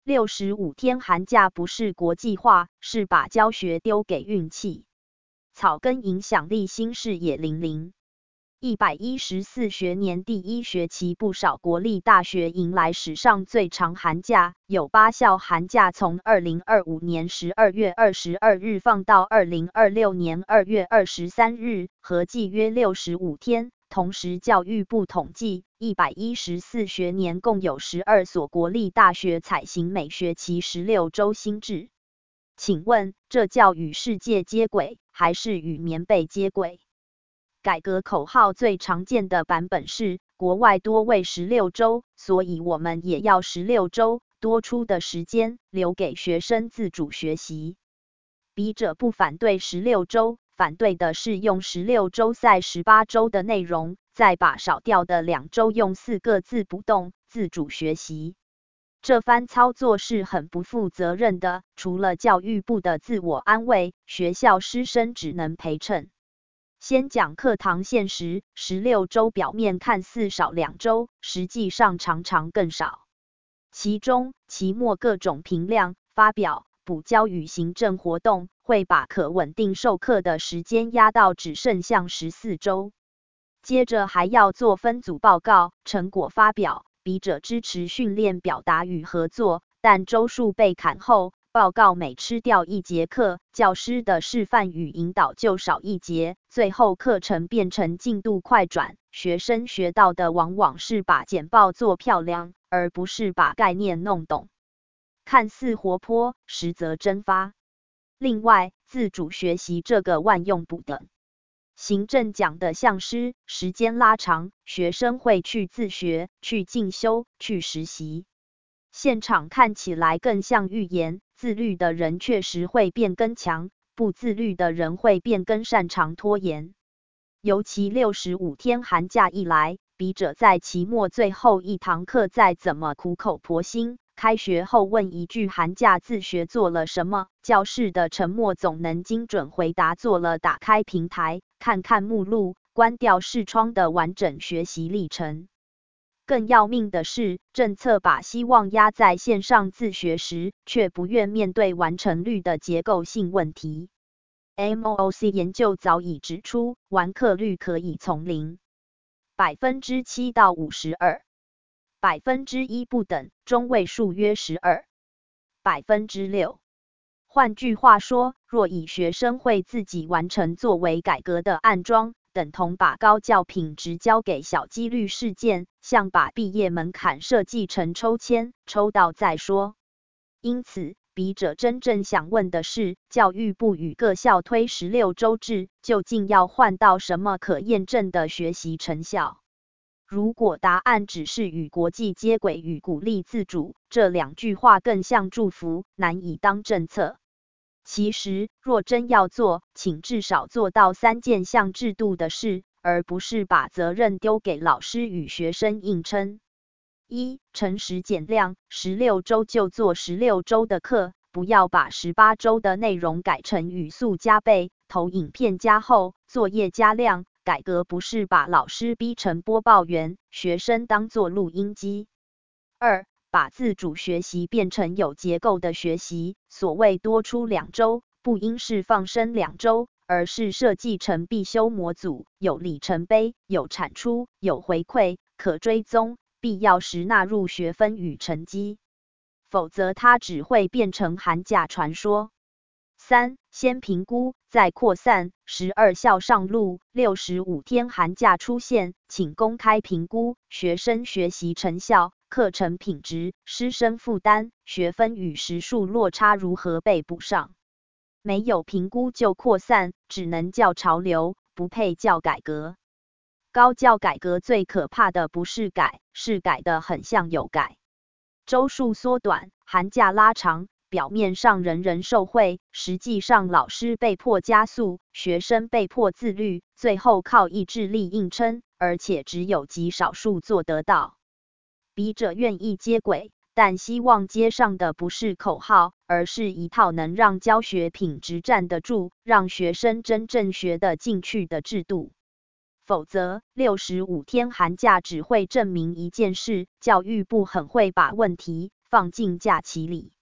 65天寒假不是国际化，是把教学丢给运气。草根影响力新视野零零。114学年第一学期，不少国立大学迎来史上最长寒假，有8校寒假从2025年12月22日放到2026年2月23日，合计约65天。同时，教育部统计，114学年共有12所国立大学采行每学期16周新制。请问，这叫与世界接轨，还是与棉被接轨？改革口号最常见的版本是国外多为16周，所以我们也要16周，多出的时间留给学生自主学习。笔者不反对16周，反对的是用16周赛18周的内容，再把少掉的2周用4个字不动，自主学习。这番操作是很不负责任的，除了教育部的自我安慰，学校师生只能陪衬。先讲课堂现实，16周表面看似少2周，实际上常常更少。其中，期末各种评量、发表、补教与行政活动，会把可稳定授课的时间压到只剩下14周。接着还要做分组报告、成果发表。笔者支持训练表达与合作，但周数被砍后，报告每吃掉1节课，教师的示范与引导就少1节，最后课程变成进度快转，学生学到的往往是把简报做漂亮，而不是把概念弄懂。看似活泼，实则蒸发。另外，自主学习这个万用补的。行政讲的像诗，时间拉长，学生会去自学、去进修、去实习。现场看起来更像预言，自律的人确实会变更强，不自律的人会变更擅长拖延。尤其65天寒假一来，笔者在期末最后一堂课再怎么苦口婆心，开学后问一句寒假自学做了什么，教室的沉默总能精准回答做了打开平台，看看目录，关掉视窗的完整学习历程。更要命的是，政策把希望压在线上自学时，却不愿面对完成率的结构性问题。MOOC 研究早已指出，完课率可以从0.7%到52%，1%不等，中位数约12%，6%。换句话说，若以学生会自己完成作为改革的暗装，等同把高教品质交给小几率事件，像把毕业门槛设计成抽签，抽到再说。因此，笔者真正想问的是，教育部与各校推16周制，究竟要换到什么可验证的学习成效？如果答案只是与国际接轨与鼓励自主，这2句话更像祝福，难以当政策。其实，若真要做，请至少做到3件像制度的事，而不是把责任丢给老师与学生硬撑。1. 诚实减量，16周就做16周的课，不要把18周的内容改成语速加倍、投影片加厚、作业加量。改革不是把老师逼成播报员，学生当作录音机。2. 把自主学习变成有结构的学习，所谓多出2周，不应是放生2周，而是设计成必修模组，有里程碑，有产出，有回馈，可追踪，必要时纳入学分与成绩。否则它只会变成寒假传说。3. 先评估，再扩散。12校上路，65天寒假出现，请公开评估学生学习成效、课程品质、师生负担、学分与时数落差如何被补上。没有评估就扩散，只能叫潮流，不配叫改革。高教改革最可怕的不是改，是改得很像有改。周数缩短，寒假拉长，表面上人人受惠，实际上老师被迫加速，学生被迫自律，最后靠意志力硬撑，而且只有极少数做得到。笔者愿意接轨，但希望接上的不是口号，而是一套能让教学品质站得住，让学生真正学得进去的制度。否则，65天寒假只会证明一件事，教育部很会把问题放进假期里。